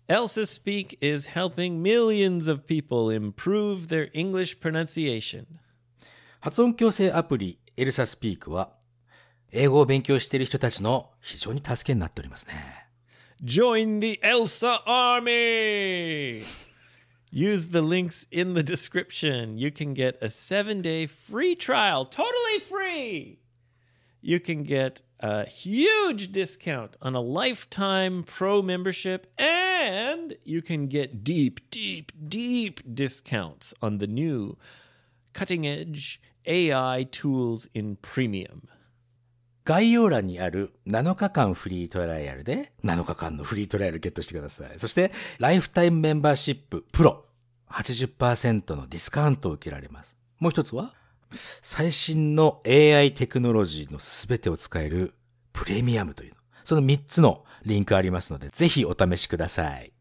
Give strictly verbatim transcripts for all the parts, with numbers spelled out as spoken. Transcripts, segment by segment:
Elsa Speak is helping millions of people improve their English pronunciation. 発音矯正アプリエルサスピークは英語を勉強している人たちの非常に助けになっておりますね。 Join the Elsa Army! Use the links in the description. You can get a seven-day free trial, totally free. You can get a huge discount on a lifetime pro membership, and you can get deep, deep, deep discounts on the new cutting-edge A I tools in premium. 概要欄にあるなのかかんフリートライアルでなのかかんのフリートライアルゲットしてください。そしてライフタイムメンバーシッププロ はちじゅっパーセント のディスカウントを受けられます。もう一つは最新の エーアイ テクノロジーのすべてを使えるプレミアムというの。そのみっつのリンクありますので、ぜひお試しください。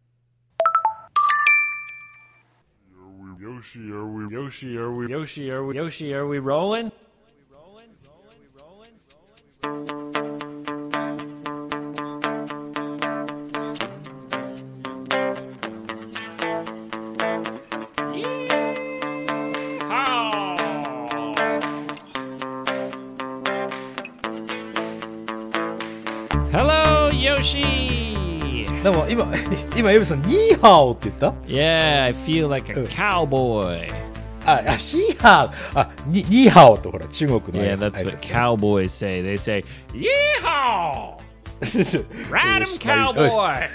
Yoshi, are we, Yoshi, are we, Yoshi, are we, Yoshi, are we rolling? Hello, Yoshi! でも今、今、エブさん、ニーハオって言った？ Yeah, I feel like a cowboy. あ、あ、ヒーハー、あ、ニニーハオとほら、中国の。 Yeah, that's what cowboys say. They say, Yeehaw! Ride 'em, cowboy!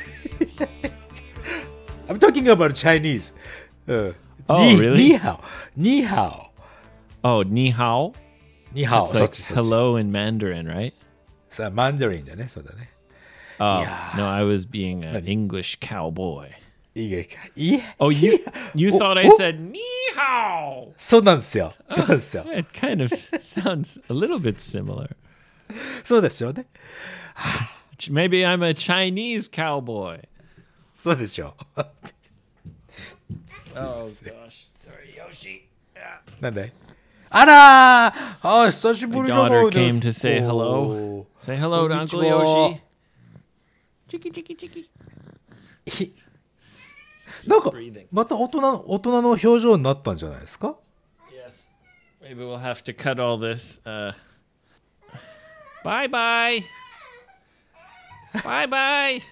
I'm talking about Chinese. Uh, Oh, ni, really? Ni hao. Ni hao. Oh, ni hao? Ni hao. It's like hello in Mandarin, right? さあ、マンダリンだね、そうだね。 Oh, no, I was being an English cowboy. いいかいい Oh, you you thought I said ni hao? そうなんですよ。そうですよ。 It kind of sounds a little bit similar. そうですよね。 Maybe I'm a Chinese cowboy. そうでしょう。 Oh gosh, sorry, Yoshi. Yeah. なんだいあらーあ、久しぶりじゃない Daughter ですか。 came to say hello. Say hello to Uncle Yoshi. Chiki chiki chiki. なんか、また大人の、大人の表情になったんじゃないですか Yes. Maybe we'll have to cut all this. Uh, bye bye. Bye bye.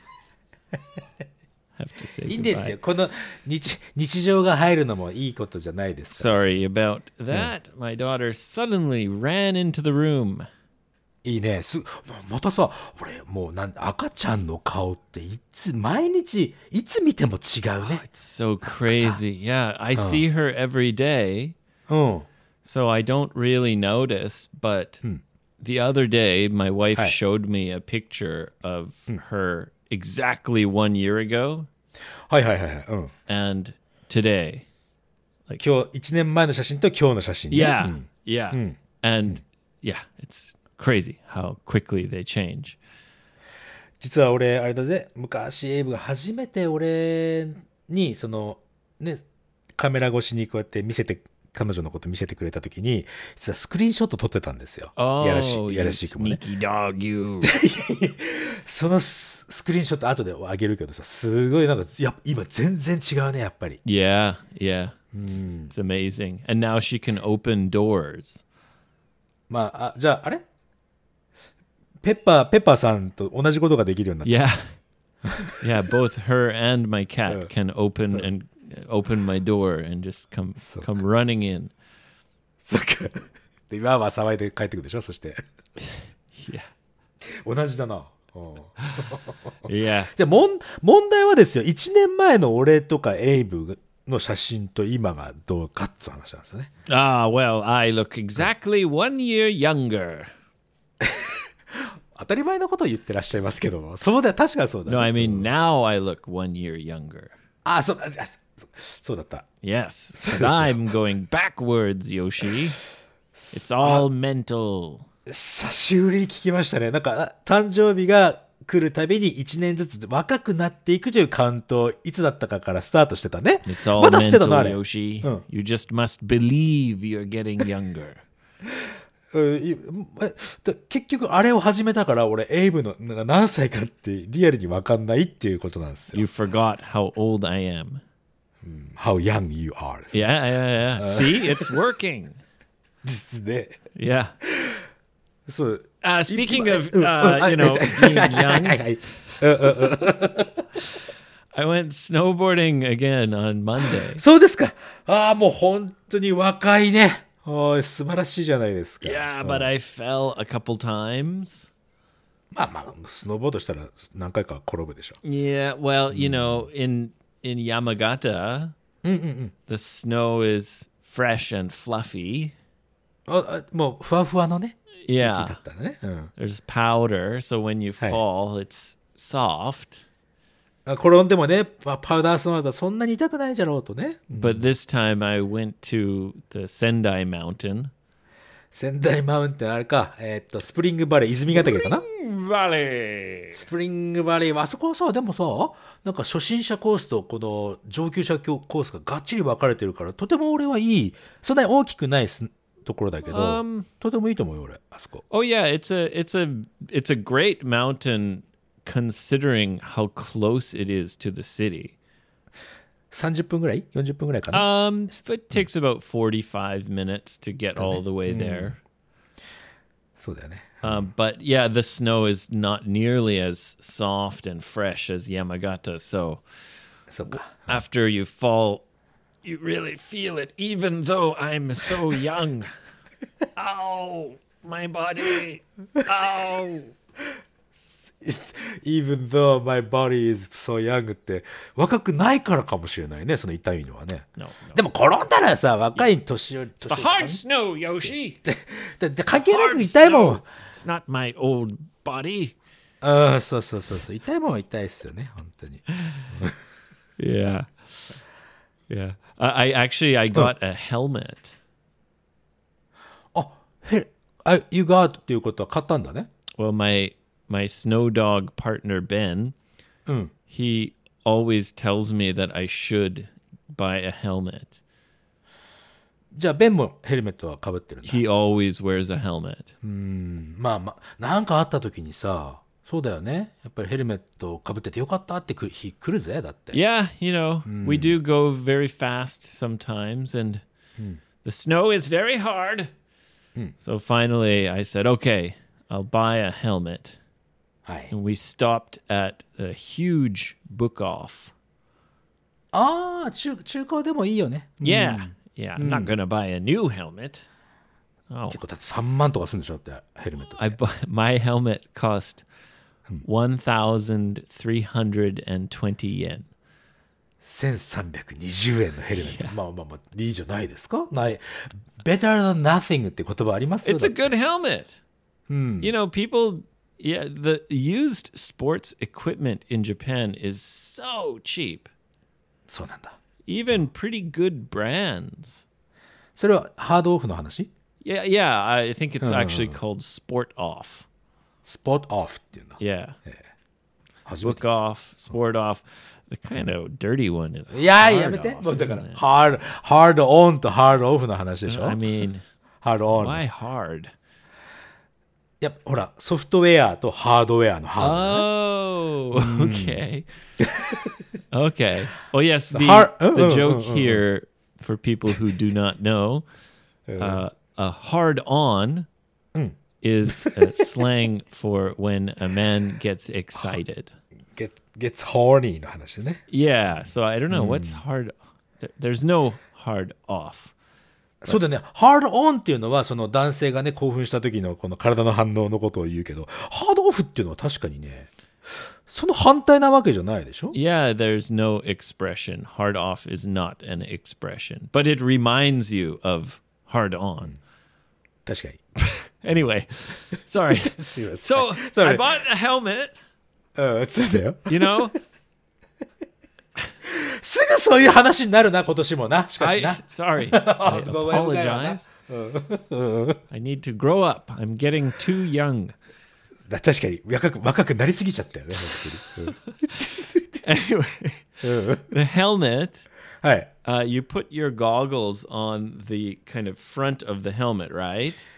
Have to say いいんですよ。 goodbye. この日、日常が入るのもいいことじゃないですから。 Sorry about that. My daughter suddenly ran into the room. いいね。す、またさ、俺、もうなん赤ちゃんの顔っていつ、毎日、いつ見ても違うね。 It's so crazy. Yeah, I see her every day. うん。 So I don't really notice, but the other day, my wife Hi. showed me a picture of her exactly one year ago はいはいはいはい。うん。 and today. 今日、一年前の写真と今日の写真ね。 Yeah, うん yeah. And yeah, it's crazy how quickly they change. 実は俺、あれだぜ、昔エイブが初めて俺に、その、ね、カメラ越しにこうやって見せて、彼女のこと見せてくれたときに、実はスクリーンショット撮ってたんですよ。 Oh, やらし you い、やらしいくもね。 sneaky dog, you. そのススクリーンショット後であげるけどさ、すごいなんか、や今全然違うね、やっぱり。 Yeah, yeah. It's, it's amazing. And now she can open doors. まあ、あ、じゃあ、あれペッパー、ペッパーさんと同じことができるようになった。 Yeah. Yeah, both her and my cat can open and open my door and just come come running in. そっか。で、今は騒いで帰ってくるでしょ、そして。 Yeah. 同じだな。うん Yeah. じゃあ、もん、問題はですよ、いちねんまえの俺とかエイブの写真と今がどうかっていう話なんですよね。 Ah, well, I look exactly one year younger. 当たり前のことを言ってらっしゃいますけども、そうだ、確かそうだ、ね。 No, I mean now I look one year younger. あ、そう、あそそうだった。 Yes, because I'm going backwards, Yoshi. It's all mental. 久しぶりに聞きましたね。なんか、誕生日が来るたびにいちねんずつ若くなっていくというカウントをいつだったかからスタートしてたね。 It's all まだしてたのあ mental, れ。 Yoshi. Oh. You just must believe you're getting younger. うんいえだ結局あれを始めたから俺エイブのなんか何歳かってリアルに分かんないっていうことなんですよ。 You forgot how old I am. How young you are. Yeah, yeah, yeah. See, it's working. ですね。 Yeah. そう。 Uh, speaking of, うんうん uh, あ you know, はい being はい young, はいはい I went snowboarding again on Monday. そうですか。ああ、もう本当に若いね。おい、素晴らしいじゃないですか。 Yeah, but I fell a couple times. まあまあ、スノーボードしたら何回か転ぶでしょ。 Yeah, well, you know, in in Yamagata, the snow is fresh and fluffy. ああもうふわふわのね。雪だ Yeah, ったね。うん。 there's powder, so when you Hey. fall, it's soft. あ転んでもね、パパウダースノーだとそんなに痛くないじゃろうとね。 But this time I went to the Sendai Mountain. 仙台マウンテンあれか、えーっと、スプリングバレー、泉ヶ岳かな Valley. スプリングバレーは、あそこはさ、でもさ、なんか初心者コースとこの上級者コースががっちり分かれてるから、とても俺はいい、そんなに大きくないすところだけど、 Um, とてもいいと思うよ、俺、あそこ。 Oh yeah, it's a it's a it's a great mountain considering how close it is to the city. さんじゅっぷんぐらい ?よんじゅっぷんぐらいかな、 Um, it takes about forty-five minutes to get all the way there. そうだよね。 Um, but yeah, the snow is not nearly as soft and fresh as Yamagata. So そうか。 after you fall, you really feel it, even though I'm so young. Ow, my body. Ow. Even though my body is so young って若くないからかもしれないね、その痛いのはね。 No, no. でも転んだらさ、若い年寄り、 The 年 hard snow, Yoshi. だって関係な Hard く痛いもん。 snow. It's not my old body. ああ、そうそうそうそう。痛いもんは痛いですよね、本当に。 Yeah. Yeah. I, I actually I got a helmet. あ、へ、あ、You got っていうことは買ったんだね。 Well, my my snow dog partner Ben, うん。 he always tells me that I should buy a helmet. じゃあ、ベンもヘルメットは被ってるんだ。 He always wears a helmet. まあまあ、なんかあった時にさ、そうだよね。やっぱりヘルメットを被っててよかったってく日来るぜ、だって。 Yeah, you know, we do go very fast sometimes, and the snow is very hard. So finally, I said, "Okay, I'll buy a helmet." はい。 And we stopped at a huge book off. ああ、中、中古でもいいよね。 Yeah, yeah. I'm not gonna buy a new helmet. Oh, 結構だってさんまんとかするんでしょだって、ヘルメット。 I bought my helmet cost one thousand three hundred and twenty yen. せんさんびゃくにじゅうえんのヘルメット。まあまあまあ、いいじゃないですかない。better than nothing って言葉ありますよ。 It's a good helmet. You know, people. Yeah, the used sports equipment in Japan is so cheap. そうなんだ。 Even pretty good brands. それはハードオフの話 Yeah, yeah. I think it's actually called Sport Off. スポットオフっていうんだ。 Yeah, 初め Book て。 Off, Sport Off. The kind of dirty one is. いや、 hard やめて。 off, もうだから、 isn't it? ハード、ハードオンとハードオフの話でしょ I mean, ハードオン。い why hard? や、ほら、ソフトウェアとハードウェアのハード、ね。 Oh, okay. Okay. Oh, yes. The, hard- the uh, uh, joke uh, uh, here for people who do not know, uh, a hard on is uh, slang for when a man gets excited. get, gets horny の話ね。 Yeah. So I don't know what's hard. there- There's no hard off. そうだね。ハードオンっていうのは、その男性がね、興奮した時のこの体の反応のことを言うけど、ハードオフっていうのは確かにね、その反対なわけじゃないでしょ Yeah, there's no expression. Hard off is not an expression, but it reminds you of hard on. 確かに。 Anyway, sorry. すいません。 So Sorry. I bought a helmet, うん、そうだよ。 you know. すぐそういう話になるな、今年もな。しかし I な。 sorry. I ごめんごめん apologize. I need to grow up. I'm getting too young. だ確かに若く、若くなりすぎちゃったよね、本当に。 Anyway, うんうん the helmet, はい。 uh, you put your goggles on the kind of front of the helmet, right?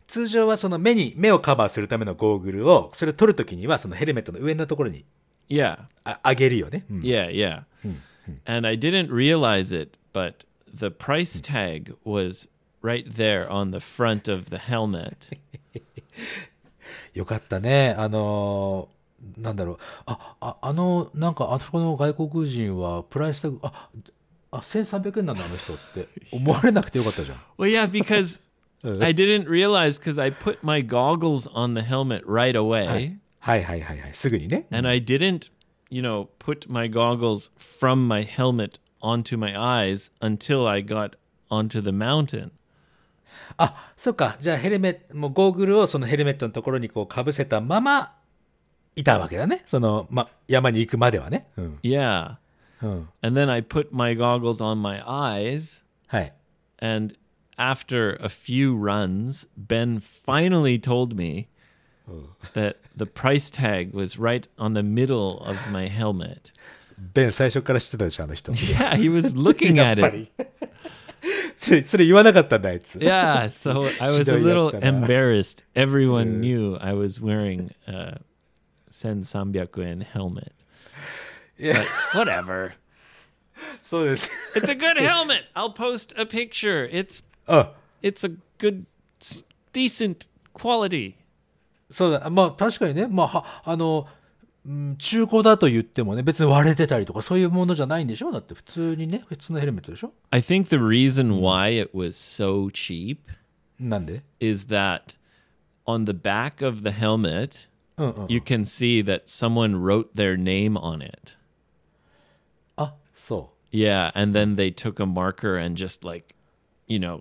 通常はその目に、目をカバーするためのゴーグルを、それを取るときにはそのヘルメットの上のところに Yeah. あ上げるよね。うん、 Yeah, yeah. And I didn't realize it, but the price tag was right there on the front of the helmet. よかったね。あのー、なんだろう。あ、あ、あの、なんか、あそこの外国人は、プライスタグ、あ、あ、せんさんびゃくえんなんだ、あの人って思われなくてよかったじゃん。 Well, yeah, because I didn't realize because I put my goggles on the helmet right away. はいはいはいはい。すぐにね。 And I didn't, you know, put my goggles from my helmet onto my eyes until I got onto the mountain. あ、そっか。じゃあヘルメット、もうゴーグルをそのヘルメットのところにこう被せたままいたわけだね。その、ま、山に行くまではね。うん。 Yeah. うん。 And then I put my goggles on my eyes. はい。 And after a few runs, Ben finally told me that the price tag was right on the middle of my helmet. ベン最初から知ってたでしょ、あの人。 Yeah, he was looking やっ at ぱ it. り。それ、それ言わなかったんだ、あいつ。 Yeah, so I was a ひどいや little つだな。 embarrassed. Everyone knew I was wearing a one thousand three hundred yen helmet. Yeah. But whatever. そうです。 It's a good helmet. I'll post a picture. It's あ、 it's a good, s- decent quality. そうだ。まあ確かにね、まあ、はあの、うん中古だと言ってもね、別に割れてたりとかそういうものじゃないんでしょ。だって普通にね、普通のヘルメットでしょ。 I think the reason why it was so cheap なんで？ is that on the back of the helmet, うんうん。 you can see that someone wrote their name on it. あ、そ Yeah, and then they took a marker and just like, you know,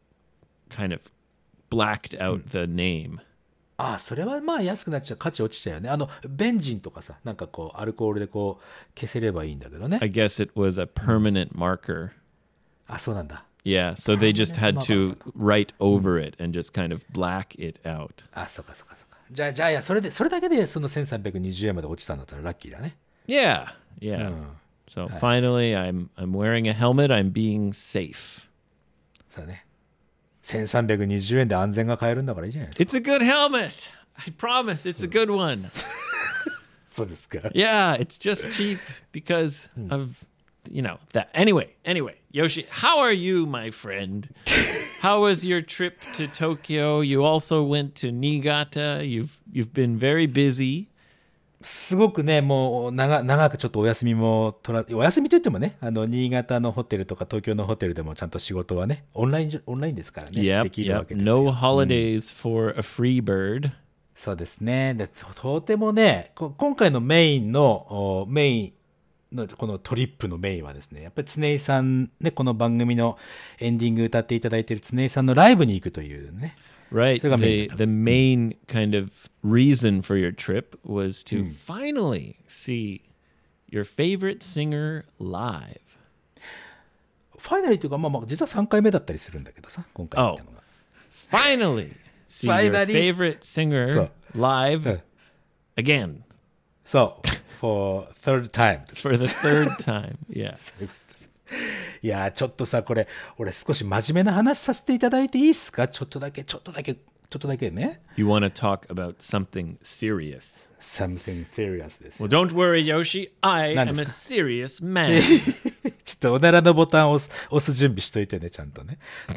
kind of blacked out the name. う。あ、それはまあ安くなっちゃう、価値落ちちゃうよね。あのベンジンとかさ、なんかこうアルコールでこう消せればいいんだけどね。 I guess it was a permanent marker. あ、そうなんだ。 Yeah, so they just had to write over it and just kind of black it out. あ、そうかそうかそうか。じゃあじゃあいやそれでそれだけでそのせんさんびゃくにじゅうえんまで落ちたんだったらラッキーだね。 Yeah, yeah. So finally, I'm I'm wearing a helmet. I'm being safe. そうだね。せんさんびゃくにじゅうえんで安全が買えるんだからいいじゃないですか。 It's a good helmet. I promise, it's a good one. そうですか。 Yeah, it's just cheap because of, you know, that. Anyway, anyway, Yoshi, how are you, my friend? How was your trip to Tokyo? You also went to Niigata. You've you've been very busy. すごくね、もう長長くちょっとお休みも取ら、お休みといってもね、あの新潟のホテルとか東京のホテルでもちゃんと仕事はね、オンラインじオンラインですからね、で Yep, きるわ yep. けですよ。 No holidays for a free bird. そうですね。でと、とてもね、こ今回のメインのおメインのこのトリップのメインはですね、やっぱり常井さんね、この番組のエンディング歌っていただいている常井さんのライブに行くというね。 Right. それがメイン The だと。 the main kind of reason for your trip was to finally see your favorite singer live. ファイナリーというか、まあまあ実はさんかいめだったりするんだけどさ、今回行ったのが。 Finally see your Finally. favorite singer So- live Uh. again そう、for third time です。 for the third time. Yeah. そういうことですいやーちょっとさ、これ、俺少し真面目な話させていただいていいですか？ちょっとだけ、ちょっとだけ、ちょっとだけね。 You want to talk about something serious? something serious です。 Well, don't worry, Yoshi. I am a 何ですか？ serious man. ちょっとおならのボタンを押す、押す準備しといてね、ちゃんとね。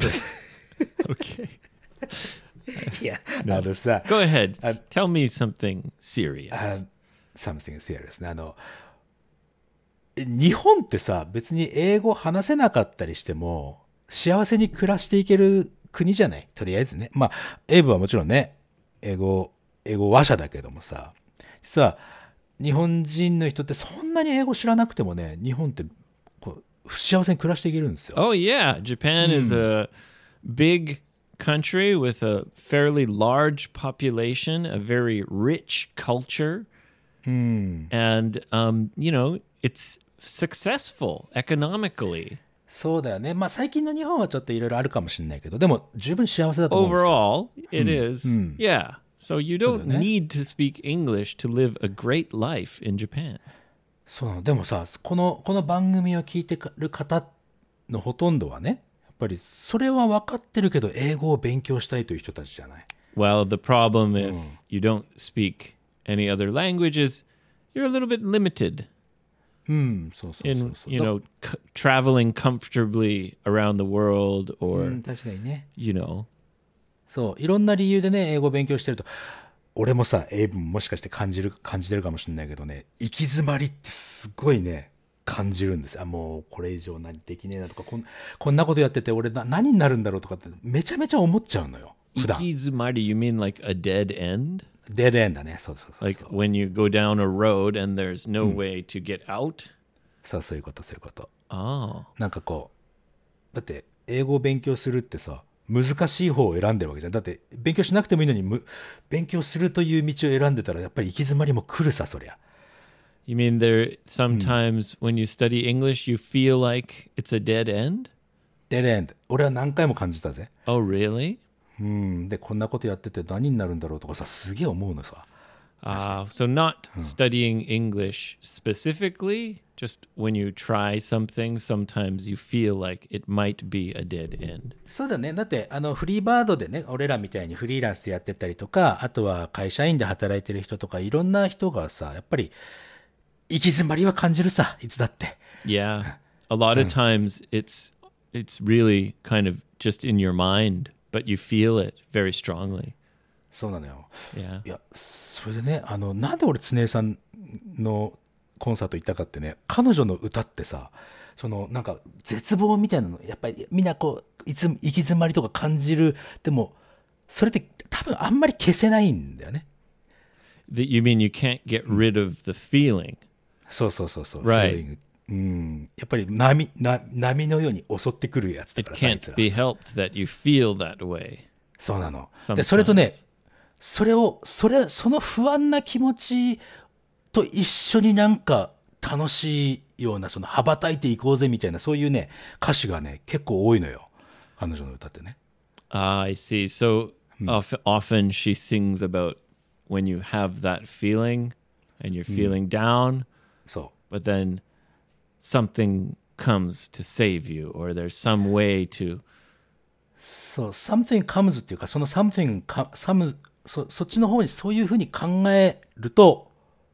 Okay. いや、あのさ、 Go ahead. Tell me something serious. あ something serious ね。あの、え日本ってさ、別に英語話せなかったりしても、幸せに暮らしていける国じゃない？とりあえずね。まあ、エイブはもちろんね、英語、英語話者だけどもさ、実は、日本人の人ってそんなに英語知らなくてもね、日本ってこう幸せに暮らしていけるんですよ。 Oh, yeah. Japan is a big country with a fairly large population, a very rich culture. And, um, you know, it's successful economically. そうだよね。まあ最近の日本はちょっといろいろあるかもしれないけど、でも十分幸せだと思うんですよ。 Overall, it is. Yeah. So you don't need to speak English to live a great life in Japan. そうなの。でもさ、この、この番組を聞いてる方のほとんどはね、やっぱりそれは分かってるけど英語を勉強したいという人たちじゃない。 Well, the problem if you don't speak any other languages, you're a little bit limited うん、そうそうそう in, そう。 you know, c- traveling comfortably around the world う or, ん、確かにね。 you know. そう、いろんな理由でね、英語を勉強してると、俺もさ、英文もしかして感じる、感じてるかもしれないけどね、行き詰まりってすごいね、感じるんですよ。あ、もうこれ以上何できねえなとか、こんこんなことやってて俺な何になるんだろうとかってめちゃめちゃ思っちゃうのよ。普段。 Ikizumari, you mean like a dead end? デッドエンドだね。そうそうそう Like そう。 when you go down a road and there's no way to get out? そうそういうことそういうこと。 Oh. なんかこう、だって英語を勉強するってさ、難しい方を選んでるわけじゃん。だって勉強しなくてもいいのにむ勉強するという道を選んでたらやっぱり行き詰まりも来るさ、そりゃ。 You mean there sometimes when you study English, you feel like it's a dead end? デッドエンド。俺は何回も感じたぜ。 Oh, really? うん。で、こんなことやってて何になるんだろうとかさ、すげえ思うのさ。 Uh, so not studying English specifically, just when you try something, sometimes you feel like it might be a dead end. そうだね。だって、あの、フリーバードでね、俺らみたいにフリーランスでやってたりとか、あとは会社員で働いてる人とか、いろんな人がさ、やっぱり、行き詰まりは感じるさ、いつだって。 Yeah. A lot of times it's it's really kind of just in your mind, but you feel it very strongly. そうなのよ。 Yeah. いや、それでね、あの、なんで俺、常江さんのコンサート行ったかってね、彼女の歌ってさ、その、なんか、絶望みたいなの、やっぱりみんなこう、いつ、行き詰まりとか感じる。でも、それって多分あんまり消せないんだよね。 That you mean you can't get rid of the feeling. そうそうそうそう。 Right. feeling うん。やっぱり波、な波のように襲ってくるやつだ It からさ、あいつ can't ら be はさ helped that you feel that way. そうなの。 Sometimes. で、それとね、それを、それ、その不安な気持ちと一緒になんか楽しいような、その羽ばたいていこうぜみたいな、そういうね、歌詞がね、結構多いのよ。彼女の歌ってね。 Ah, I see. So of, often she sings about when you have that feeling and you're feeling down, そ but then something comes to save you, or there's some way to. う。そう、something comes っていうか、その something, com- some, そ、そっちの方にそういうふうに考えると、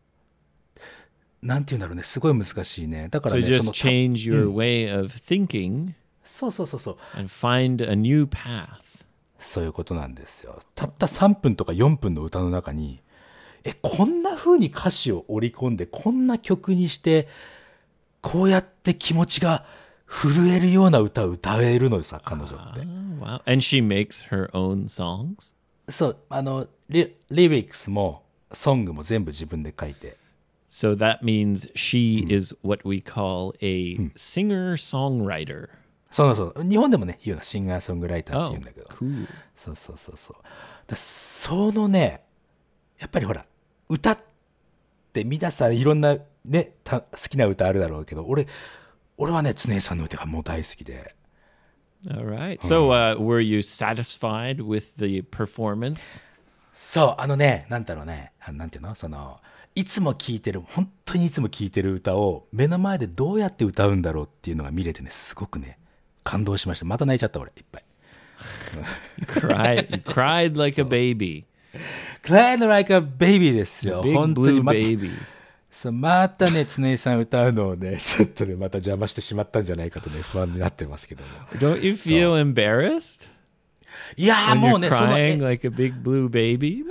なんていうんだろうね、すごい難しいね。だから So ね、そ just の、 change your way of thinking そうそうそうそう。 and find a new path. そういうことなんですよ。たったさんぷんとかよんぷんの歌の中に、え、こんな風に歌詞を織り込んで、こんな曲にして、こうやって気持ちが震えるような歌を歌えるのよさ、彼女って。 Oh, wow. And she makes her own songs? そう、あの、リ、リリックスも、ソングも全部自分で書いて。 So that means she is what we call a singer-songwriter. そうそう。日本でもね、言うのシンガーソングライターって言 Oh, うんだけど。 cool. そうそうそうそう。だそのね、やっぱりほら、歌って皆さんいろんなね、た好きな歌あるだろうけど、俺、俺はね、常江さんの歌がもう大好きで。 All right. So uh, were you satisfied with the performance? そう、あのね、なんだろうね、あなんていうのその、いつも聴いてる、本当にいつも聴いてる歌を目の前でどうやって歌うんだろうっていうのが見れてね、すごくね、感動しました。また泣いちゃった俺、いっぱい。 Cried, you cried like a baby. Crying like a baby ですよ。 Big 本当に blue また、 baby. そうまたね、常江さん歌うのをね、ちょっとね、また邪魔してしまったんじゃないかとね、不安になってますけども。 Don't you feel embarrassed いやー when もう you're ね、その、え crying like a big blue baby?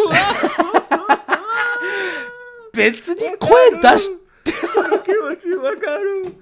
別に声出し、わか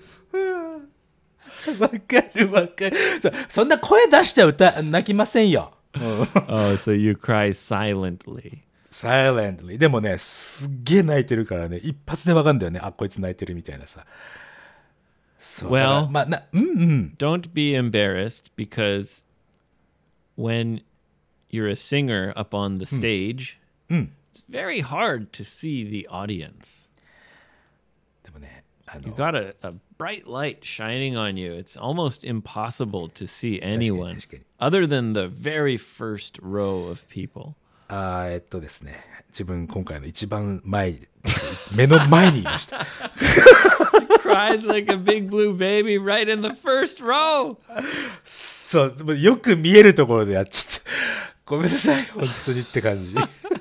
るわかる。そそんな声出して歌、泣きませんよ。うん、 Oh, so you cry silently. silently。でもね、すっげえ泣いてるからね、一発でわかるんだよね。あ、こいつ泣いてるみたいなさ。そう。 Well だからまあ、な、うんうん。 Don't be embarrassed because when you're a singer up on the stage, it's very hard to see the audience. でもね、あ You の、 got a, a bright light shining on you. It's almost impossible to see anyone 確かに。 other than the very first row of people. あーえっとですね、自分今回の一番前に、目の前にいました。 Cried like a big blue baby right in the first row. そう、よく見えるところでやっちゃった。 ごめんなさい、本当にって感じ。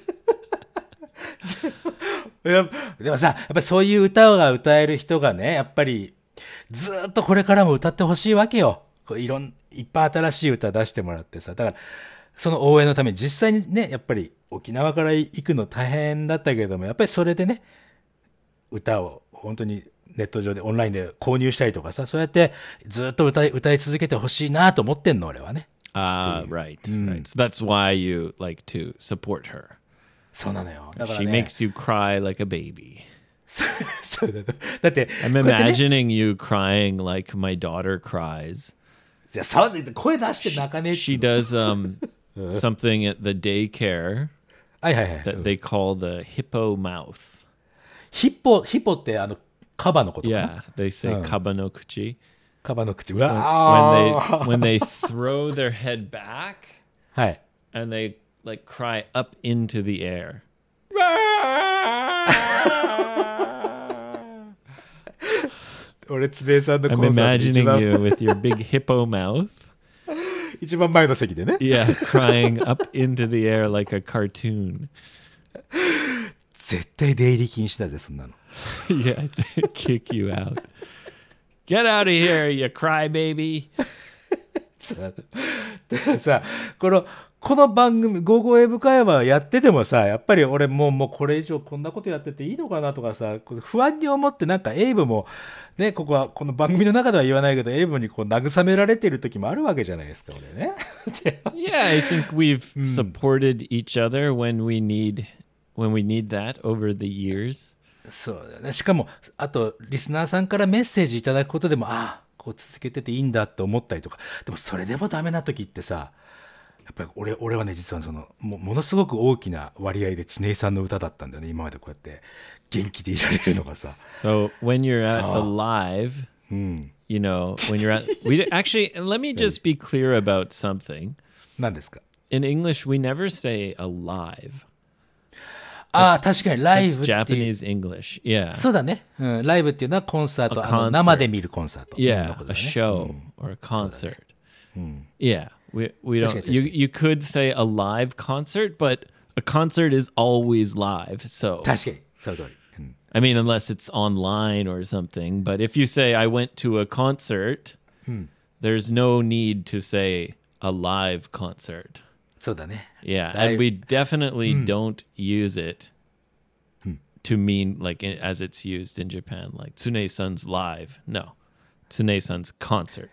いやでもさ、やっぱりそういう歌が歌える人がね、やっぱりずーっとこれからも歌ってほしいわけよ。こういろん、いっぱい新しい歌出してもらってさ。だから、その応援のために実際にね、やっぱり沖縄から行くの大変だったけれども、やっぱりそれでね、歌を本当にネット上でオンラインで購入したりとかさ、そうやってずっと歌い、歌い続けてほしいなと思ってんの、俺はね。 Ah, right, right. So that's why you like to support her. そうなのよ。だから She ね。 makes you cry like a baby. そうだ。だって、 I'm こうやってね imagining you crying like my daughter cries. いやそう声出して泣かねえっつ She うの does um something at the daycare はいはいはい。 that they call the hippo mouth. ヒッポ、ヒッポってあの、カバのことかな Yeah, they say kaba no kuchi. カバの口。う When わ they when they throw their head back はい。 and they like cry up into the air. 俺、つねさんの I'm コンサートで一 imagining 番 you with your big hippo mouth. 一番前の席でね。 Yeah, crying up into the air like a cartoon. 絶対出入り禁止だぜ、そんなの。 Yeah, they kick you out. Get out of here, you crybaby. さだからさ、この、この番組、ゴーゴーエイブ会話やっててもさ、やっぱり俺もう、もうこれ以上こんなことやってていいのかなとかさ、こう不安に思ってなんかエイブも、ね、ここは、この番組の中では言わないけど、エイブにこう慰められてる時もあるわけじゃないですか、俺ね。 Yeah, I think we've supported each other when we need when we need that over the years. そうだよね。しかも、あと、リスナーさんからメッセージいただくことでも、ああ、こう続けてていいんだって思ったりとか。でも、それでもダメな時ってさ、やっぱり俺、俺はね、実はその、もものすごく大きな割合で常井さんの歌だったんだよね。今までこうやって元気でいられるのがさ。 So when you're at the So- live, you know, when you're at we actually let me just be clear about something. 何ですか？ In English, we never say alive. ああ、確かにライ It's ブっていう Japanese English. Yeah. そうだね、うん。ライブっていうのはコンサート、 A あの concert. 生で見るコンサート。 Yeah, のこと a だね show or a concert. Hmm. Yeah, we we That's don't. good, You that's good. you could say a live concert, but a concert is always live. So 確かに、その通り。うん I mean, unless it's online or something. But if you say I went to a concert, there's no need to say a live concert. そうだね。 Yeah, Live- and we definitely don't use it to mean like i- as it's used in Japan, like Tsune-san's live. No, Tsune-san's concert.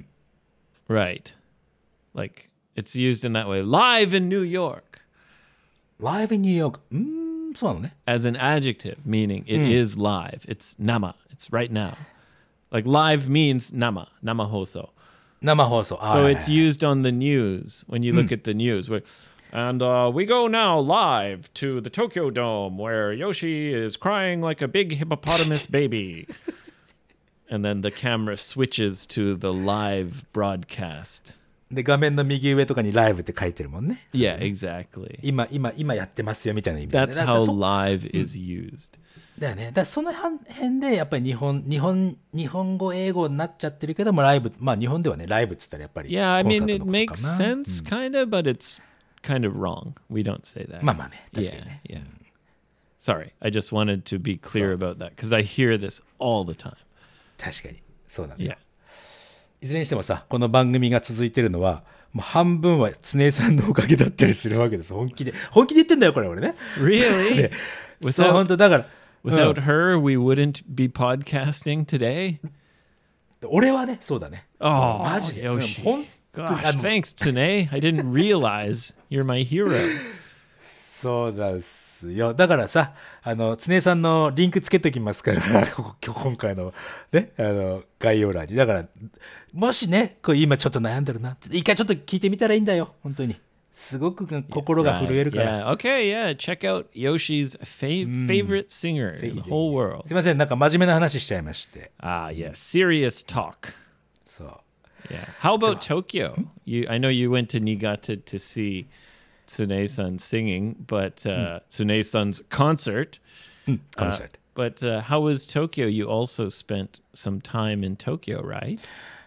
Right. Like it's used in that way. Live in New York ライブニューヨーク。うーん、そうなのね。 as an adjective, meaning it is live. It's nama. It's right now. Like live means nama, nama hoso. 生放送。あ So はい it's used on the news when you look at the news. Where, and uh, we go now live to the Tokyo Dome where Yoshi is crying like a big hippopotamus baby. And then the camera switches to the live broadcast. で、画面の右上とかにライブって書いてるもんね。 Yeah, exactly. 今、今、今やってますよみたいな意味で、ね。 That's だから how そ live is used. だよね。だからその辺で、やっぱり日本、日本、日本語、英語になっちゃってるけども、ライブ、まあ日本ではね、ライブっつったらやっぱり。 Yeah, I コンサ mean, ー it トのこと makes かな。 sense, kind of, but it's kind of wrong. We don't say that. まあまあね、確か Yeah, にね。 yeah. Sorry, I just wanted to be clear about that because I hear this all the time. 確かに。そうなんだよ。 Yeah. いずれにしてもさ、この番組が続いてるのは、もう半分は常江さんのおかげだったりするわけです。本気で。本気で言ってんだよ、これ俺ね。 Really? そう、本 without 当だから。 without うん her, we wouldn't be podcasting today. 俺はね、そうだね。 Oh, マジで。うん Yoshi. 本当に Gosh, あの thanks, Tsune. I didn't realize you're my hero. そうですよ。だからさ、あの、常江さんのリンクつけときますから、ここ今日今回のね、あの、概要欄に。だから、もしね、こう今ちょっと悩んでるな。一回ちょっと聞いてみたらいいんだよ。本当に。すごく心が震えるから。 Yeah. Okay. Yeah. Check out Yoshi's fa- favorite singer in the whole world. すいません、なんか真面目な話しちゃいまして。 Ah, yeah. Serious talk. そう。 Yeah. How about Tokyo? You, I know you went to Niigata to see Tsune-san singing, but uh, Tsune-san's concert. うん、コンサート。 But uh, how was Tokyo? You also spent some time in Tokyo, right?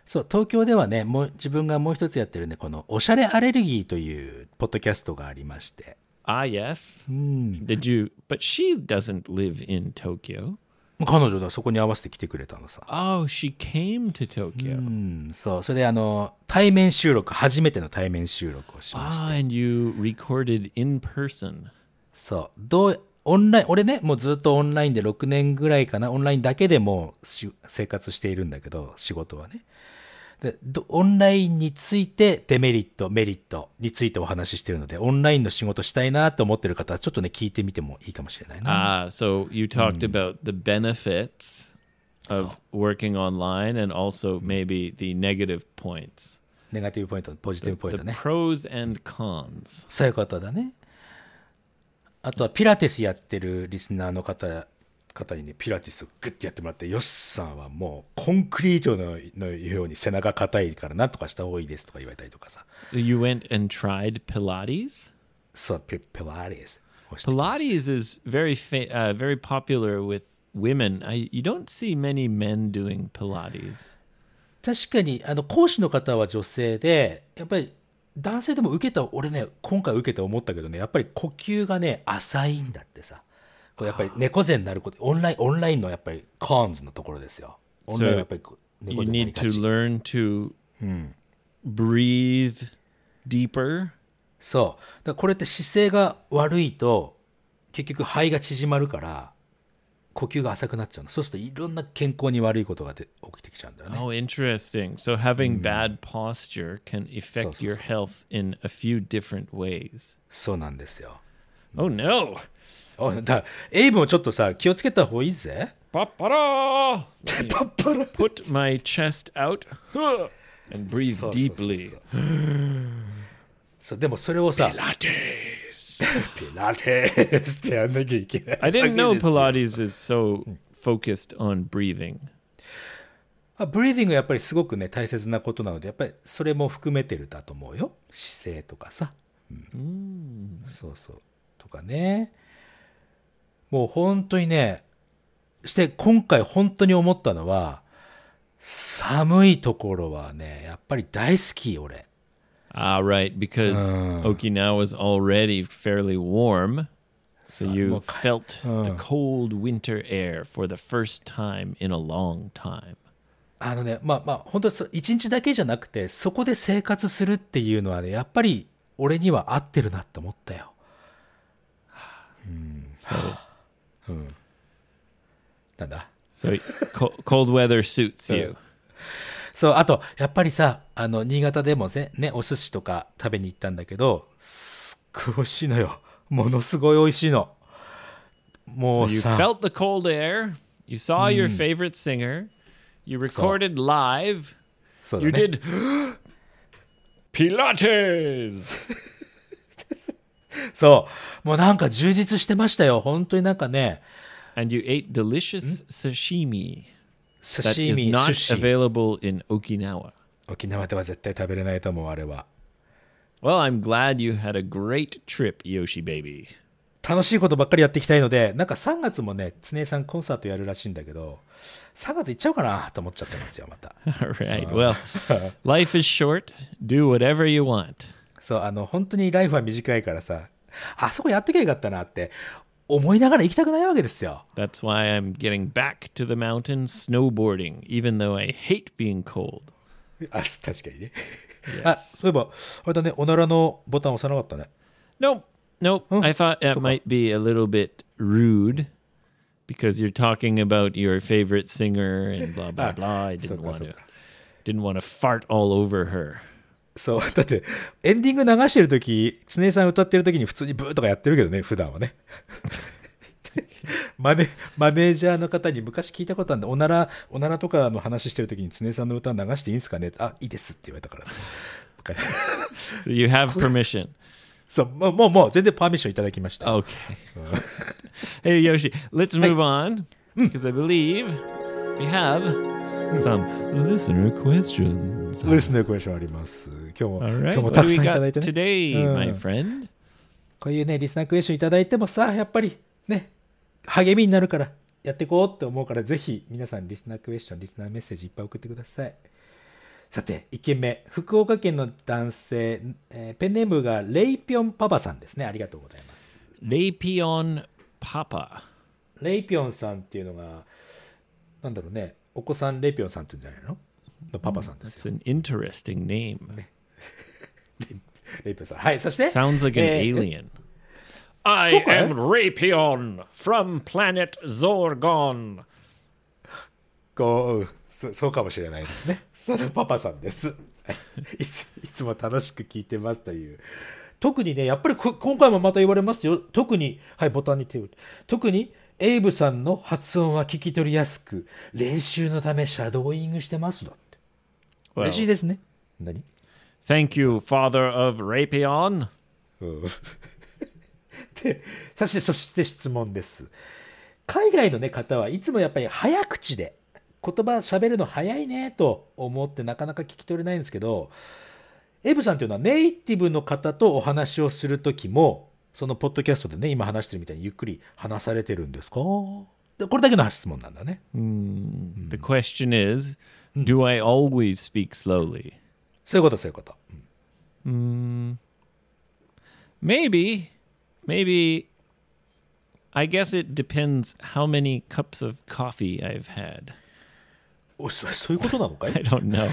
そう、東京ではね、もう自分がもう一つやってるね、このおしゃれアレルギーというポッドキャストがありまして。 Ah, yes. Did you? But she doesn't live in Tokyo. 彼女はそこに合わせて来てくれたのさ。 Oh, she came to Tokyo. うん、そう。それであの、対面収録、初めての対面収録をしまして。 Ah, and you recorded in person. そう。どう、オンライン、俺ね、もうずっとオンラインでろくねんぐらいかな、オンラインだけでもうし生活しているんだけど、仕事はね。で、どオンラインについてデメリット、メリットについてお話ししているので、オンラインの仕事したいなと思ってる方はちょっとね、聞いてみてもいいかもしれないな。 Ah, so you talked about the benefits of working online and also maybe the negative points. ネガティブポイント、ポジティブポイン The トね。 pros and cons. そういうことだね。あとはピラティスやってるリスナーの方、方にね、ピラティスをグッてやってもらって、ヨッさんはもうコンクリートののように背中硬いからなんとかした方がいいですとか言われたりとかさ。 You went and tried Pilates? そう、ピ、ピラティス。 Pilates is very fa- uh, very popular with women. I, you don't see many men doing Pilates. 確かに、あの、講師の方は女性で、やっぱり男性でも受けた、俺ね、今回受けて思ったけどね、やっぱり呼吸がね、浅いんだってさ。これやっぱり猫背になること、オンライン、オンラインのやっぱりコンズのところですよ。オンラインはやっぱり You 猫背になり need が to ち。 learn to breathe deeper. そう。だからこれって姿勢が悪いと、結局肺が縮まるから、呼吸が浅くなっちゃうの。そうするといろんな健康に悪いことがで起きてきちゃうんだよね。 Oh, interesting. So having bad posture can affect so, your so. health in a few different ways. そうなんですよ。 Oh no. おだエイブもちょっとさ、気をつけた方がいいぜ。 Papara! パッパラ。 Put my chest out huh, and breathe そうそうそうそう deeply. そう、でもそれをさ、 Pilates. ピラティスってやんなきゃいけない。 I didn't know わけですよ Pilates is so focused on breathing. あブリーディングやっぱりすごくね、大切なことなので、やっぱりそれも含めてるだと思うよ。姿勢とかさ。うん、そうそう。とかね。もう本当にね、して今回本当に思ったのは、寒いところはね、やっぱり大好き、俺。 Ah, right, because Okinawa is already fairly warm. So you felt the cold winter air for the first time in a long time. あのね、まあまあ、本当に一日だけじゃなくて、そこで生活するっていうのはね、やっぱり俺には合ってるなって思ったよ。うん。 So, うん。なんだ so co- cold weather suits you. そう、あと、やっぱりさ、あの、新潟でもね、ね、お寿司とか食べに行ったんだけど、すっごい美味しいのよ。ものすごい美味しいの。も So う you さ、 felt the cold air. You saw your favorite singer. You recorded live. そうだ You ね。 did Pilates. そう。もうなんか充実してましたよ。本当になんかね、 And you ate delicious sashimi 寿 that 司 is ミ、 not 寿司。 available in Okinawa. 沖縄では絶対食べれないと思う、あれは。 Well, I'm glad you had a great trip, Yoshi baby. 楽しいことばっかりやっていきたいので、なんかさんがつもね、常江さんコンサートやるらしいんだけど、さんがつ行っちゃおうかなと思っちゃってますよ、また。 All right. Well, life is short. Do whatever you want. そう、あの、本当にライフは短いからさ、あそこやってきゃよかったなって思いながら行きたくないわけですよ。 That's why I'm getting back to the mountains snowboarding, even though I hate being cold. あ、確かにね。 Yes. あ、そういえば、あれだね、おならのボタン押さなかったね。 Nope. Nope. I thought that might be a little bit rude because you're talking about your favorite singer and blah blah blah. I didn't want to didn't want to fart all over her. そう、だって、エンディング流してるとき、常江さん歌ってるときに普通にブーとかやってるけどね、普段はね。マネ、マネージャーの方に昔聞いたことあるんで、おなら、おならとかの話してるときに常江さんの歌流していいんですかね、あ、いいですって言われたからさ。 So you have permission. そう、もう、もう、もう全然パーミッションいただきました。 Okay. Hey Yoshi, let's move on because I believe we have some listener questions. リスナークエスチョンあります。今日も、 All 今 right. 日も What た do く we さんいた got だいてね。 today, my friend? こういうね、リスナークエスチョンいただいてもさ、やっぱりね、励みになるからやっていこうって思うから、ぜひ皆さんリスナークエスチョン、リスナーメッセージいっぱい送ってください。 さて、いっけんめ。福岡県の男性、えーペンネームがレイピョンパパさんですね。ありがとうございます。 Leipion Papa. レイピョンさんっていうのが、なんだろうね。お子さんレイピョンさんって言うんじゃないののパパさんです That's よ。 an interesting name. レイピョンさん。はい。そして、 Sounds like an えー alien. I So am Raypion from planet Zorgon. こう、そそうかもしれないですね。そのパパさんです。いついつも楽しく聞いてますという。特にね、やっぱりこ今回もまた言われますよ。特に、はい、ボタンに手を。特に、エイブさんの発音は聞き取りやすく、練習のためシャドーイングしてますだって。 Well, 嬉しいですね。何 thank you, father of Raypion. うんで、そして、そして質問です。海外の、ね、方はいつもやっぱり早口で、言葉喋るの早いねと思ってなかなか聞き取れないんですけど、エイブさんというのはネイティブの方とお話をするときも、そのポッドキャストでね、今話してるみたいにゆっくり話されてるんですか？でこれだけの質問なんだね。 The question is, do I always speak slowly? そういうこと、そういうこと。うん Maybe. Maybe. I guess it depends how many cups of coffee I've had. おそそういうことなのかい I don't know.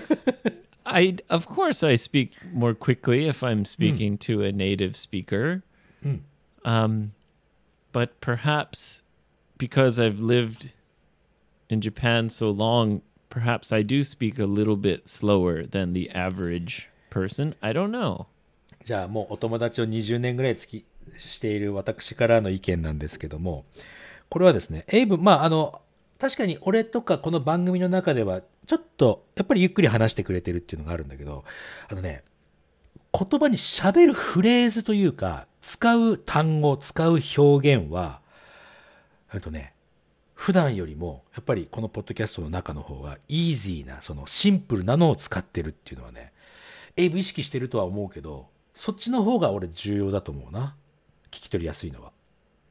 I of course I speak more quickly if I'm speaking to a native speaker. Um, but perhaps because I've lived in Japan so long, perhaps I do speak a little bit slower than the average person. I don't know. じゃあもうお友達をにじゅうねんぐらいつきしている私からの意見なんですけども、これはですね、エイブ、まああの、確かに俺とかこの番組の中ではちょっとやっぱりゆっくり話してくれてるっていうのがあるんだけど、あのね、言葉に喋るフレーズというか、使う単語、使う表現は、えっとね、普段よりもやっぱりこのポッドキャストの中の方がイージーな、そのシンプルなのを使ってるっていうのはね、エイブ意識してるとは思うけど、そっちの方が俺重要だと思うな。聞き取りやすいのは。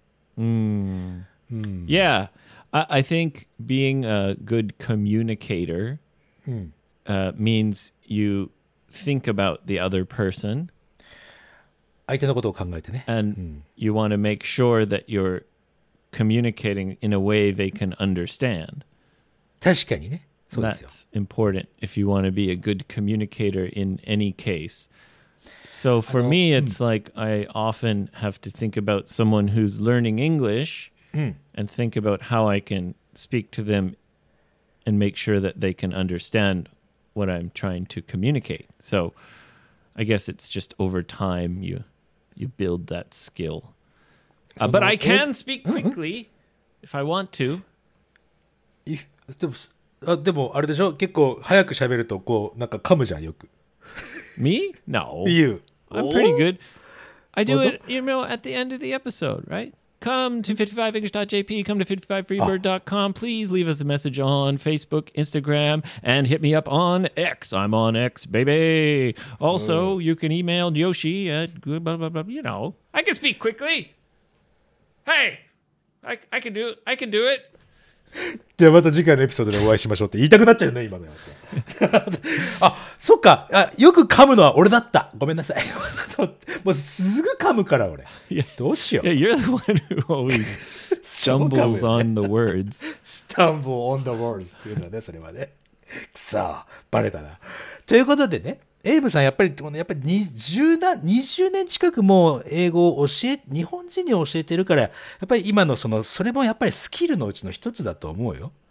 Mm. Yeah, I, I think being a good communicator uh, means you think about the other person 相手のことを考えてね。 and you want to make sure that you're communicating in a way they can understand. 確かにね。そうですよ。 That's important if you want to be a good communicator in any case. So for me, it's like I often have to think about someone who's learning English and think about how I can speak to them and make sure that they can understand what I'm trying to communicate. So I guess it's just over time you you build that skill. Uh, but I can speak quickly if I want to. いでも、あ、でもあれでしょ、結構早く喋るとこうなんか噛むじゃんよく。 Me? No. You. I'm pretty good. I do it, you know, at the end of the episode, right? Come to fifty-five english dot j p, come to fifty-five free bird dot com. Please leave us a message on Facebook, Instagram, and hit me up on X. I'm on X, baby. Also, you can email Yoshi at good, blah, blah, blah, you know. I can speak quickly. Hey, I, I can do it. I can do it. ではまた次回のエピソードでお会いしましょうって言いたくなっちゃうね、今のやつは。あ、そっかあ。よく噛むのは俺だった。ごめんなさい。もうすぐ噛むから俺。どうしよう。 Yeah, you're the one who always stumbles on the words. Stumble on the words っていうんだね、それはね。くそ、バレたな。ということでね、エイブさんやっぱり、やっぱりにじゅうな、にじゅうねん近くもう英語を教え、日本人に教えてるから、やっぱり今のその、それもやっぱりスキルのうちの一つだと思うよ。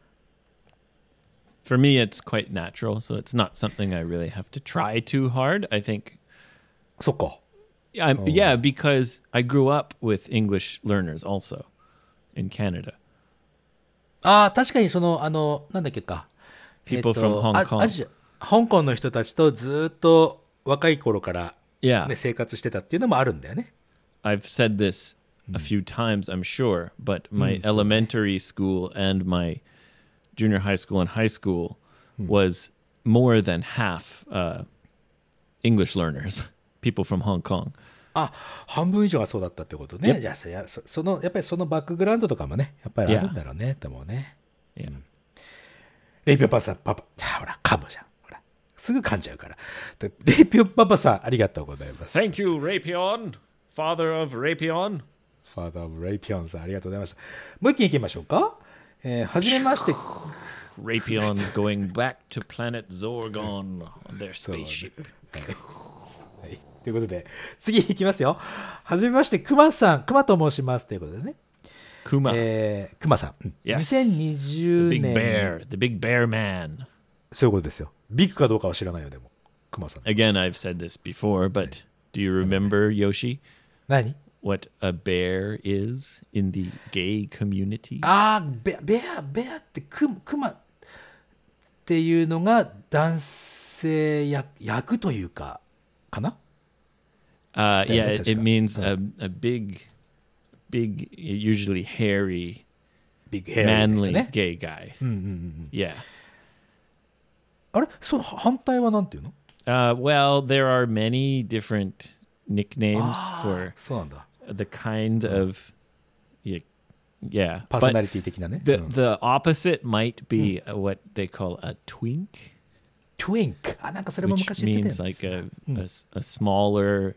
For me, it's quite natural, so it's not something I really have to try too hard. I think. そっか。 I'm, oh. Yeah, because I grew up with English learners also in Canada. ああ、確かにその、あの、なんだっけか。 People from Hong Kong. アジア、香港の人たちとずっと若い頃から、ね、 yeah. 生活してたっていうのもあるんだよね。 I've said this a few times, I'm sure, but my elementary school and my junior high school and high school was more than half uh, English learners, people from Hong Kong. あ、半分以上はそうだったってことね。Yep. じゃあそや、そ、そのやっぱりそのバックグラウンドとかもね、やっぱりあるんだろうね、と思うね。 Yeah. レイピョンパパさん、パパ、ほら噛むじゃん。ほら。 すぐ噛んじゃうから。でレイピョンパパさん、ありがとうございます。 Thank you, Raypion, father of Raypion. Father of Raypion さん、ありがとうございました。もう一件いきましょうか。えー、はじめまして。 Raypion's going back to planet Zorgon on their spaceship. はい、ということで、次いきますよ。はじめまして、クマさん、クマと申しますということでね。 クマ。 えー、クマさん。 Yes. にせんにじゅうねん。 The big bear, the big bear man. そういうことですよ。ビッグかどうかは知らないよ、でも。クマさん。 Again, I've said this before, but do you remember, Yoshi? 何 What a bear is in the gay community? ああ、ベベア、ベアってククマっていうのが男性役役というか、かな Uh, yeah, it, it means a, a big, big, usually hairy, big hairy manly ね gay guy. うんうんうん Yeah. あれそう、反対はなんていうの Uh, well, there are many different nicknames あ for あ、そうなんだ。 the kind of, yeah, yeah. パーソ But ナリティ的なね。 the うん the opposite might be uh, what they call a twink, トゥインク。あ、なんかそれも which 昔言って means たよ like ね。 a a, s- a smaller,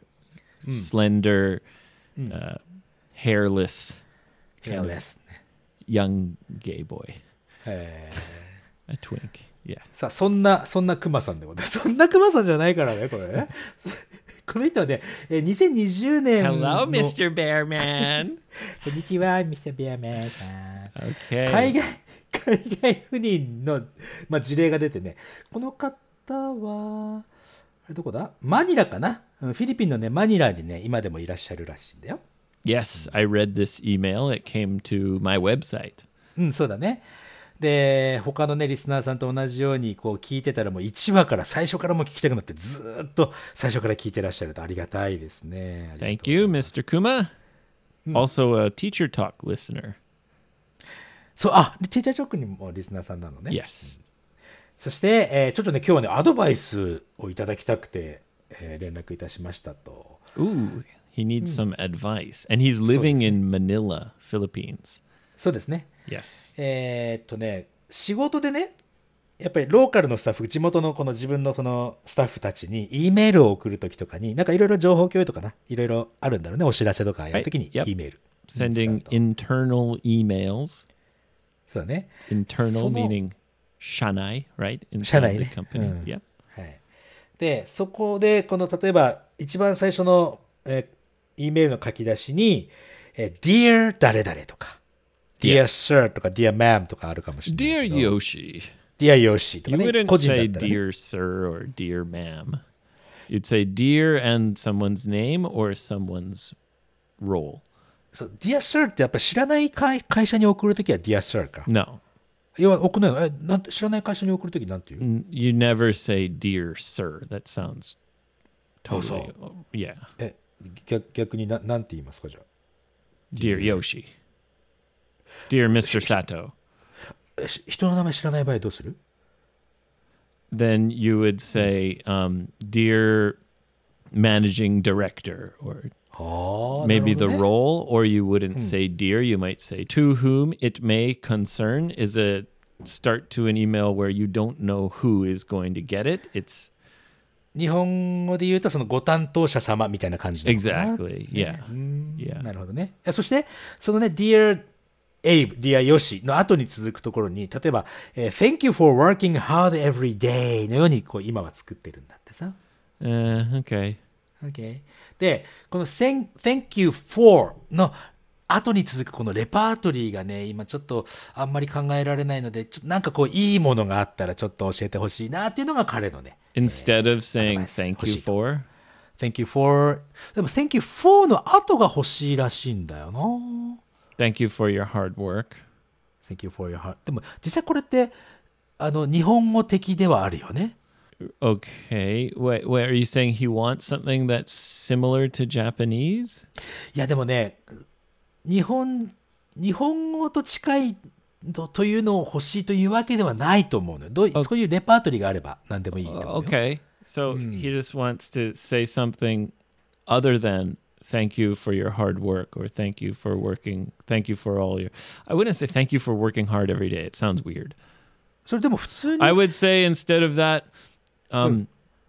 slender, uh, hairless, kind of ヘアレスね。 young gay boy. えー A twink. Yeah. さあ、そんな、そんなクマさんでございます。そんなクマさんじゃないからね、これね。この人はね、えーにせんにじゅうねんの。 Hello, Mister Bearman. こんにちは、ミスターベアメーさん。 Okay. 海外、海外赴任の、まあ、事例が出てね、この方は、あれどこだマニラかなうんフィリピンのね、マニラにね、今でもいらっしゃるらしいんだよ。 Yes, I read this email. It came to my website. うん、そうだね。で、他のね、リスナーさんと同じように、こう、聞いてたらもういちわから最初からもう聞きたくなって、ずーっと最初から聞いてらっしゃるとありがたいですね。 Thank you, Mister Kuma. Also a Teacher Talk listener. そう、あ、ティーチャーチョックにもリスナーさんなのね。 Yes. そして、えーちょっとね、今日はね、アドバイスをいただきたくて、えー連絡いたしましたと。 Ooh, he needs some advice. And he's living in Manila, Philippines. そうですね。 Yes. えーっとね、仕事でね、やっぱりローカルのスタッフ、地元のこの自分のそのスタッフたちに E メールを送るときとかに、なんかいろいろ情報共有とかな、いろいろあるんだろうね、お知らせとかやるときに Yep. E メール。 Sending internal emails. そうだね。 Internal その meaning Shanai, right? 社 Inside 内 the ね。 company. うん Yep. はい。で、そこで、この例えば、一番最初の、えー、E メールの書き出しに、えー Dear 誰々とか、Dear Sir とか Dear Ma'am とかあるかもしれない Dear けど。 Yoshi. Dear Yoshi と You かね。 wouldn't 個人だ say ったらね。 dear sir or dear ma'am. You'd say dear and someone's name or someone's role. そう、Dear Sir ってやっぱ知らない会会社に送るときは Dear Sir か。 No. いや、送んないの。え、なんて知らない会社に送るときなんていう N- You never say dear sir. That sounds totally. Yeah. え、逆逆にななんて言いますか、じゃあ。 Dear Yoshi. Dear Mister Sato. えし人の名前知らない場合どうする Then you would say, um, dear managing director, or ああ、 maybe な the るほどね role, or you wouldn't say dear. You might say to whom it may concern is a start to an email where you don't know who is going to get it. It's 日本語で言うと、そのご担当者様みたいな感じなのかな exactly, yeah. うん Yeah. なるほどね。いやそして、そのね、Dear Abe, Dear Yoshi の後に続くところに、例えば、えー Thank you for working hard every day のように、こう、今は作ってるんだってさ。 Uh, okay. Okay. で、この Thank, Thank you for の後に続くこのレパートリーがね、今ちょっとあんまり考えられないので、ちょっとなんかこう、いいものがあったらちょっと教えてほしいなっていうのが彼のね。 Instead of saying advice. thank you 欲しいと。 for, Thank you for でも Thank you for の後が欲しいらしいんだよな。 thank you for your hard work. Thank you for your heart でも実際これってあの日本語的ではあるよね。 Okay. Wait, wait, are you saying he wants something that's similar to Japanese? いやでもね日本日本語と近いとというのを欲しいというわけではないと思うのよ。どういそういうレパートリーがあれば何でもいいと思うよ。 Okay. So he just wants to say something other than thank you for your hard work or thank you for working, thank you for all your. I wouldn't say thank you for working hard every day. It sounds weird. それでも普通に I would say instead of that, Um,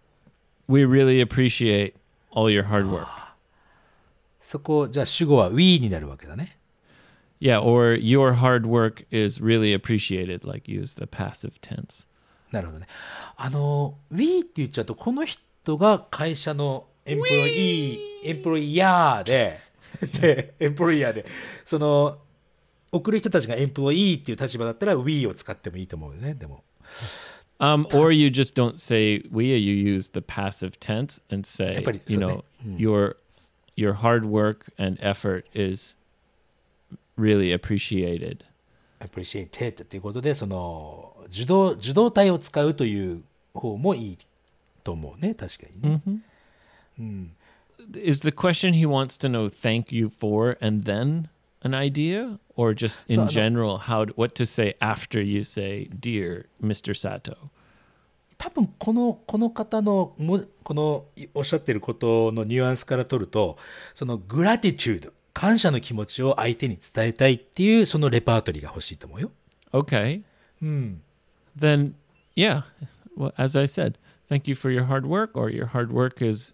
we really appreciate all your hard work. そこ、じゃあ主語は we になるわけだね。 Yeah, or your hard work is really appreciated, like use the passive tense. なるほどね。あの、we って言っちゃうと、この人が会社のエンプロイー、エンプロイヤーで、で、エンプロイヤーで、その、送る人たちがエンプロイーっていう立場だったら we を使ってもいいと思うよね、でも。 Um, or you just don't say we, you use the passive tense and say, やっぱり、 you そう know, ね。うん。 your your hard work and effort is really appreciated. appreciated っていうことで、その、受動、受動体を使うという方もいいと思うね、確かにね。うん。 Is the question he wants to know thank you for and then an idea, or just in そう、あの、 general how what to say after you say dear Mister Sato? 多分この、この方のも、このいおっしゃってることのニュアンスから取ると、そのグラティチュード、感謝の気持ちを相手に伝えたいっていうそのレパートリーが欲しいと思うよ。 Okay. うん。 Then yeah, well, as I said, thank you for your hard work, or your hard work is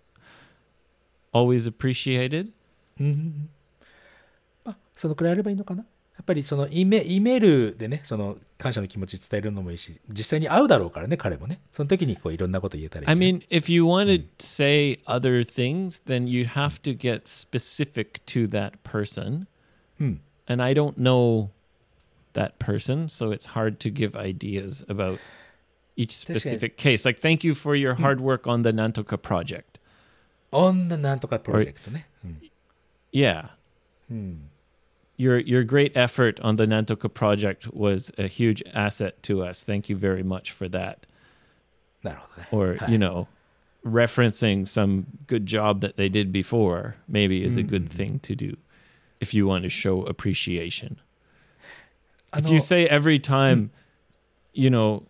always appreciated. うん。あ、そのくらいあればいいのかな。やっぱりその E メ、E メールでね、その感謝の気持ち伝えるのもいいし、実際に会うだろうからね、彼もね。その時にこういろんなこと言えたらいい I んじゃない。 mean, if you want to say other things, then you'd have to get specific to that person. うん。 And I don't know that person, so it's hard to give ideas about each specific case. Like, thank you for your hard work on the Nantoka project. on the なんとかプロジェクトね。うん。 Yeah. うん。 Your your great effort on the Nantoka project was a huge asset to us. Thank you very much for that. なるほどね。 Or, はい。 you know, referencing some good job that they did before maybe is a good thing to do if you want to show appreciation. あ If の、 you say every time, you know,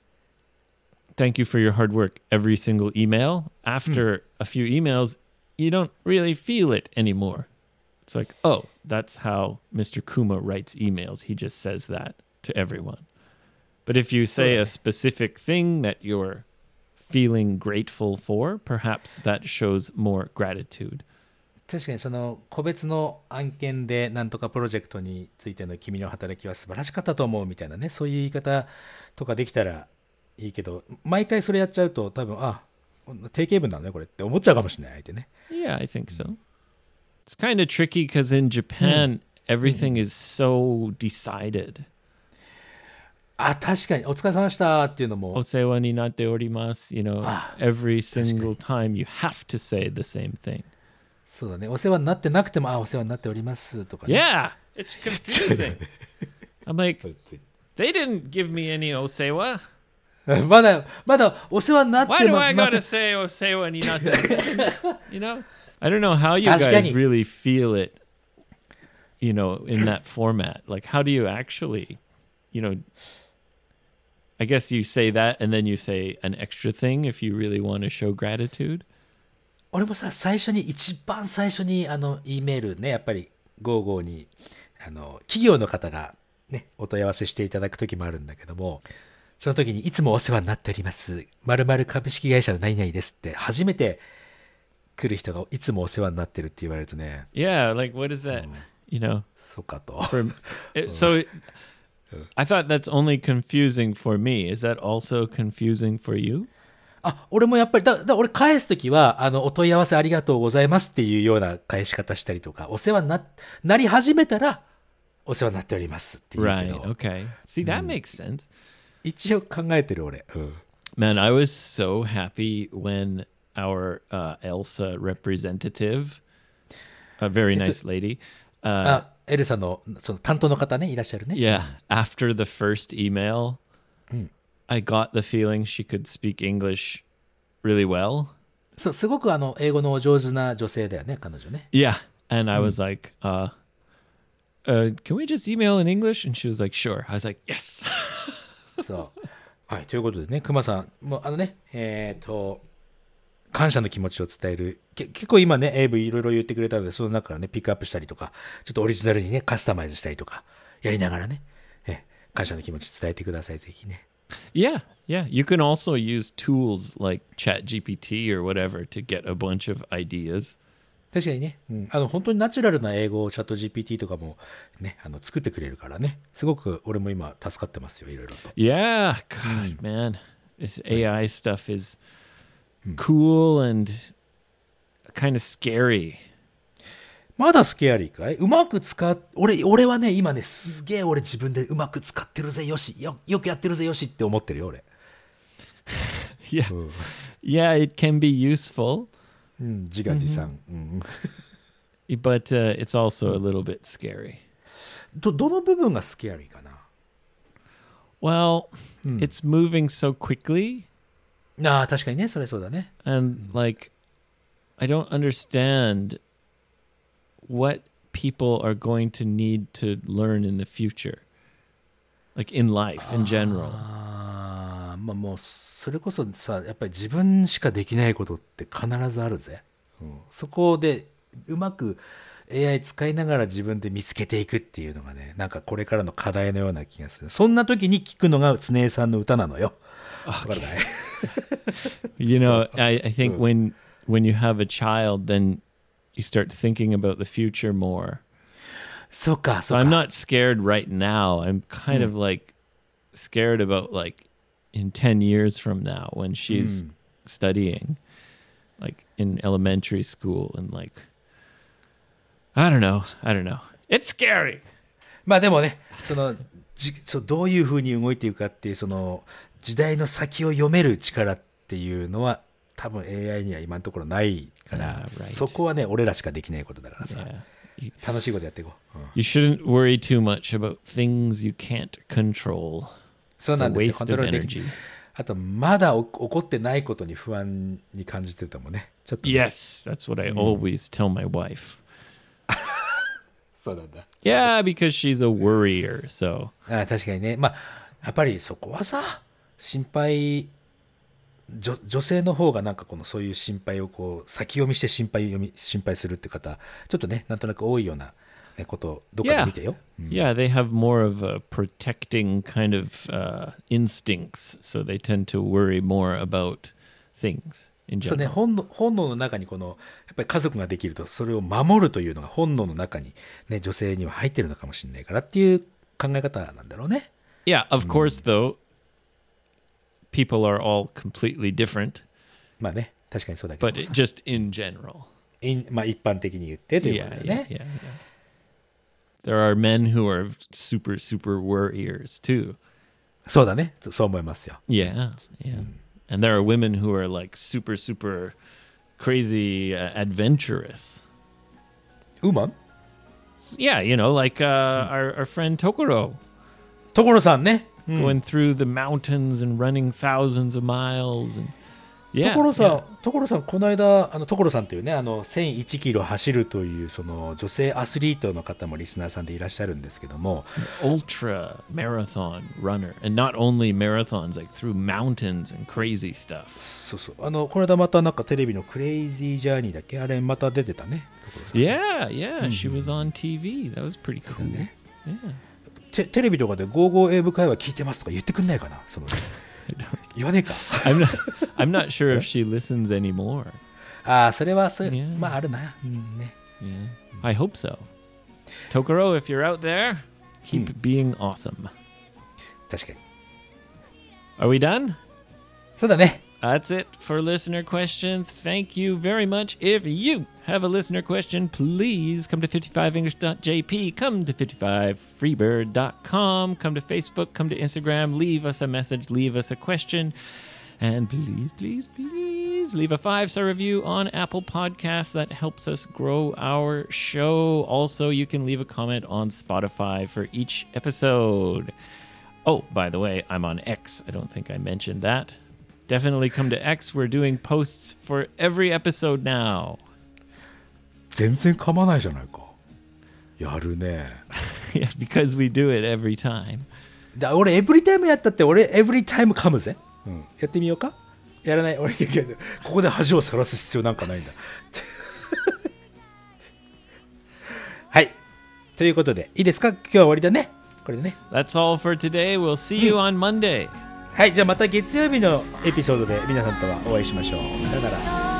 thank you for your hard work every single email, after a few emails, you don't really feel it anymore. It's like, oh, that's how Mister Kuma writes emails. He just says that to everyone. But if you say a specific thing that you're feeling grateful for, perhaps that shows more gratitude. 確かにその個別の案件でなんとかプロジェクトについての君の働きは素晴らしかったと思うみたいなね、そういう言い方とかできたらいいけど、毎回それやっちゃうと多分、あ、定型文なのねこれって思っちゃうかもしれない相手ね。 Yeah, I think so. It's kind of tricky because in Japan, everything is so decided. あ、確かにお疲れ様でしたっていうのも、 Osewa ni natte orimasu, you know, Ah, every single time you have to say the same thing. そうだね、お世話になってなくても、あ、お世話になっておりますとかね。 Yeah, it's confusing. I'm like, they didn't give me any osewa. まだまだお世話になって Why do ま I ま gotta せ say osewa ni natte? You know? I don't know how you 確かに。 guys really feel it, you know, in that format. Like, how do you actually, you know, I guess you say that and then you say an extra thing if you really want to show gratitude. 俺もさ、最初に一番最初にあの E メールね、やっぱりゴーゴーにあの企業の方がねお問い合わせしていただく時もあるんだけども、その時にいつもお世話になっております〇〇株式会社の何々ですって初めて来る人がいつもお世話になってるって言われるとね、 Yeah, like what is that? You know, そうかと。 for it, so I thought that's only confusing for me. Is that also confusing for you? あ、俺もやっぱりだ、だ俺返すときはあのお問い合わせありがとうございますっていうような返し方したりとか、お世話にななり始めたらお世話になっておりますっていうけ Right. ど、 Okay. See, that makes sense. 一応考えてる俺。うん。 Man, I was so happy when our uh, Elsa representative, a very nice lady, uh, あ、エルサのその担当の方ねいらっしゃるね。 yeah, after the first email, I got the feeling she could speak English really well. そう、すごくあの英語のお上手な女性だよね、彼女ね。 Yeah. And I was like, uh, uh, can we just email in English? And she was like, sure. I was like, yes. そう。はい、ということでね、熊さん、もうあのね、えっと、感謝の気持ちを伝える。け結構今ね、エイブいろいろ言ってくれたので、その中からね、ピックアップしたりとか、ちょっとオリジナルにね、カスタマイズしたりとか、やりながらね、え感謝の気持ち伝えてください、ぜひね。 Yeah, yeah. You can also use tools like ChatGPT or whatever to get a bunch of ideas. 確かにね、うん、あの本当にナチュラルな英語をチャット ジーピーティー とかもね、あの作ってくれるからね、すごく俺も今助かってますよ、いろいろと。 Yeah, God, man. This A I stuff is cool and kind of scary. まだスケアリーかいうまく使っ、俺、俺はね、今ね、すげえ俺自分でうまく使ってるぜ、よし、よ、よくやってるぜ、よしって思ってるよ、俺。 Yeah. うん、 Yeah, it can be useful. うん、自画自賛。うん、 But uh, it's also a little bit scary. ど、どの部分がスケアリーかな Well, it's moving so quickly. ああ、確かにね、それそうだね。 And like, I don't understand what people are going to need to learn in the future. Like in life in general. ああ、まあもう、それこそさ、やっぱり自分しかできないことって必ずあるぜ。うん、そこでうまく エーアイ 使いながら自分で見つけていくっていうのがね、なんかこれからの課題のような気がする。そんな時に聞くのが常江さんの歌なのよ。わかるかい？ You know, I, I think when when you have a child, then you start thinking about the future more. そうか、そ So う I'm か。 not scared right now. I'm kind of like scared about like in ten years from now when she's studying like in elementary school and like I don't know. I don't know. It's scary. まあでもね、その、じそうどういうふうに動いていくかっていう、その、時代の先を読める力っていうのは、多分 エーアイ には今のところないから、 Ah, right. そこはね、俺らしかできないことだからさ、 Yeah. You, 楽しいことやっていこう。うん、 you shouldn't worry too much about things you can't control. そう It's な a んですよ。コン waste ト of ロールでき energy. あと、まだお起こってないことに不安に感じてたもんね。ちょっとね、 Yes, that's what I always tell my wife. そうなんだ。 Yeah, because she's a worrier. So ああ、確かにね。まあ、やっぱりそこはさ、心配、女女性の方がなんかこのそういう心配をこう先読みして心配読み心配するって方ちょっとねなんとなく多いような、ね、ことをどっかで yeah, 見てよ、うん、 yeah, they have more of a protecting kind of uh, instincts, so they tend to worry more about things in そうね general. 本能本能の中にこのやっぱり家族ができるとそれを守るというのが本能の中にね女性には入ってるのかもしれないからっていう考え方なんだろうね。 Yeah, of course, though, people are all completely different, まあね確かにそうだけ but ど it, さ just in general. いんまあ一般的に言ってというこ Yeah, とだよ yeah, ね。 yeah, yeah. There are men who are super, super worriers too. そうだねそそう思いますよ。 Yeah, yeah. And there are women who are like super, super crazy uh, adventurous. ウーマン Yeah, you know, like uh, our, our friend Tokoro 所さんね。うん going through the mountains and running thousands of miles. And yeah, 所さん、 yeah. 所さん、この間、あの所さんというね、あのせんいちキロ走るというその女性アスリートの方もリスナーさんでいらっしゃるんですけども、 Ultra marathon runner. And not only marathons, like through mountains and crazy stuff. そうそう、あのこの間またなんかテレビのクレイジージャーニーだっけ、あれまた出てたね。所さん Yeah, yeah. She was on T V. That was pretty cool. ね Yeah. テテレビとかでゴーゴー英語会話聞いてますとか言ってくんないかな、その言わねえか。 I'm not I'm not sure if she listens anymore. ああ、それはそういう、 Yeah. まああるな、うんね。 Yeah. I hope so. Tokoro, if you're out there, keep being awesome. 確かに。 Are we done? そうだね。 That's it for listener questions. Thank you very much. If you have a listener question, please come to fifty-five english dot j p, come to fifty-five freebird dot com, come to Facebook, come to Instagram, leave us a message, leave us a question, and please, please, please leave a five-star review on Apple Podcasts. That helps us grow our show. Also, you can leave a comment on Spotify for each episode. Oh, by the way, I'm on X. I don't think I mentioned that. Definitely come to X. We're doing posts for every episode now. 全然噛まないじゃないか。やるね。 Yeah, because we do it every time. だ俺エブリタイムやったって俺エブリタイム噛むぜ、うん、やってみようか。やらない俺ここで恥をさらす必要なんかないんだはいということでいいですか、今日は終わりだねこれでね。 That's all for today. We'll see you on Monday. はい、じゃあまた月曜日のエピソードで皆さんとはお会いしましょう。さよなら。